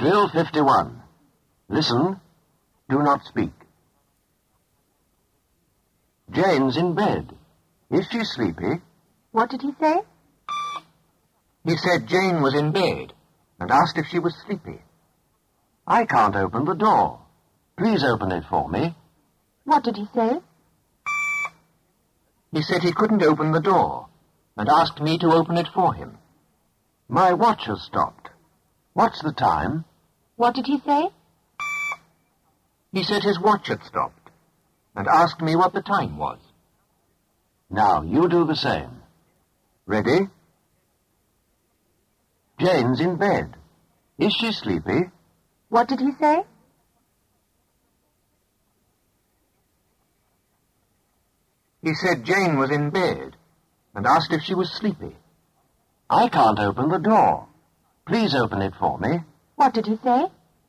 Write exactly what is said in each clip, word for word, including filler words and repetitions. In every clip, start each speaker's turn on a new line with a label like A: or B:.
A: Drill fifty-one. Listen. Do not speak. Jane's in bed. Is she sleepy?
B: What did he say?
C: He said Jane was in bed and asked if she was sleepy.
A: I can't open the door. Please open it for me.
B: What did he say?
C: He said he couldn't open the door and asked me to open it for him.
A: My watch has stopped. What's the time?
B: What did he say?
C: He said his watch had stopped and asked me what the time was.
A: Now, you do the same. Ready? Jane's in bed. Is she sleepy?
B: What did he say?
C: He said Jane was in bed and asked if she was sleepy.
A: I can't open the door. Please open it for me.
B: What did he say?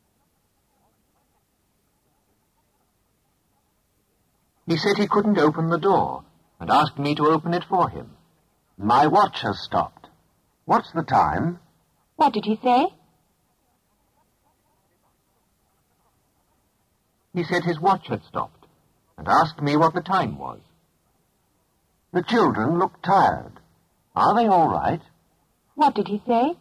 C: He said he couldn't open the door and asked me to open it for him.
A: My watch has stopped. What's the time?
B: What did he say?
C: He said his watch had stopped and asked me what the time was.
A: The children look tired. Are they all right?
B: What did he say?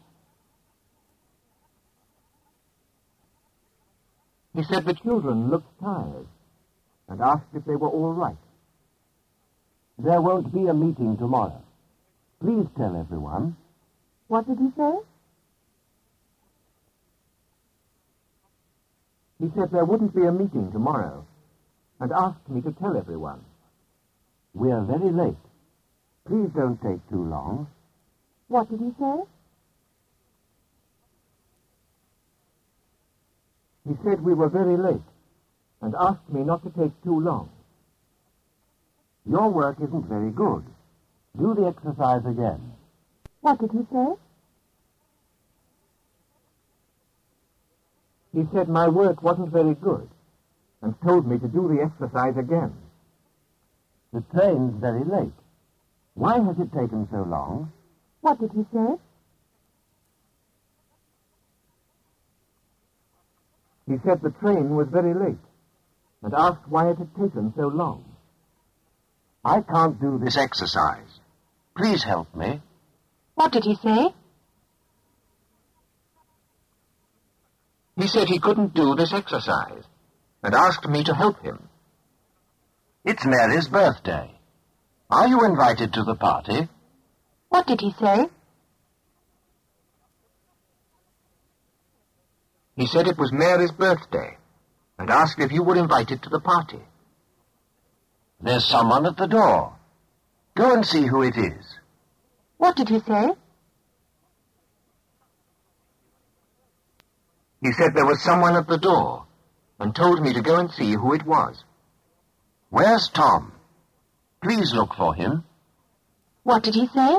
C: He said the children looked tired and asked if they were all right.
A: There won't be a meeting tomorrow. Please tell everyone.
B: What did he say?
C: He said there wouldn't be a meeting tomorrow and asked me to tell everyone.
A: We're very late. Please don't take too long.
B: What did he say?
C: He said we were very late and asked me not to take too long.
A: Your work isn't very good. Do the exercise again.
B: What did he say?
C: He said my work wasn't very good and told me to do the exercise again.
A: The train's very late. Why has it taken so long?
B: What did he say?
C: He said the train was very late and asked why it had taken so long.
A: I can't do this exercise. Please help me.
B: What did he say?
C: He said he couldn't do this exercise and asked me to help him.
A: It's Mary's birthday. Are you invited to the party?
B: What did he say?
C: He said it was Mary's birthday and asked if you were invited to the party.
A: There's someone at the door. Go and see who it is.
B: What did he say?
C: He said there was someone at the door and told me to go and see who it was.
A: Where's Tom? Please look for him.
B: What did he say?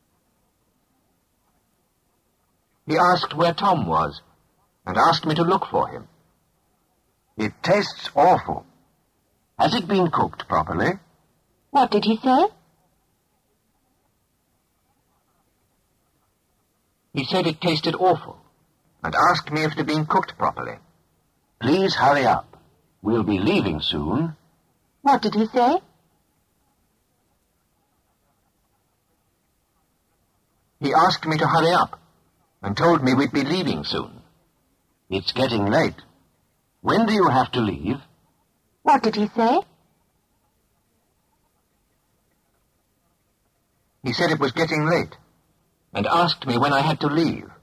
C: He asked where Tom was and asked me to look for him.
A: It tastes awful. Has it been cooked properly?
B: What did he say?
C: He said it tasted awful and asked me if it had been cooked properly.
A: Please hurry up. We'll be leaving soon.
B: What did he say?
C: He asked me to hurry up and told me we'd be leaving soon.
A: It's getting late. When do you have to leave?
B: What did he say?
C: He said it was getting late and asked me when I had to leave.